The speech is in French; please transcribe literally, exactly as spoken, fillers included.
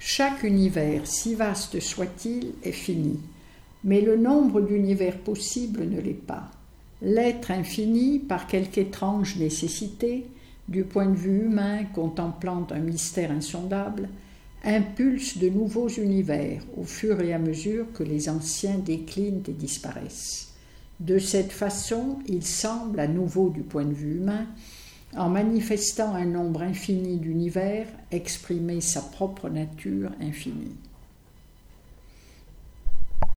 Chaque univers, si vaste soit-il, est fini, mais le nombre d'univers possibles ne l'est pas. L'être infini, par quelque étrange nécessité, du point de vue humain contemplant un mystère insondable, impulse de nouveaux univers au fur et à mesure que les anciens déclinent et disparaissent. De cette façon, il semble, à nouveau du point de vue humain, en manifestant un nombre infini d'univers, exprimer sa propre nature infinie.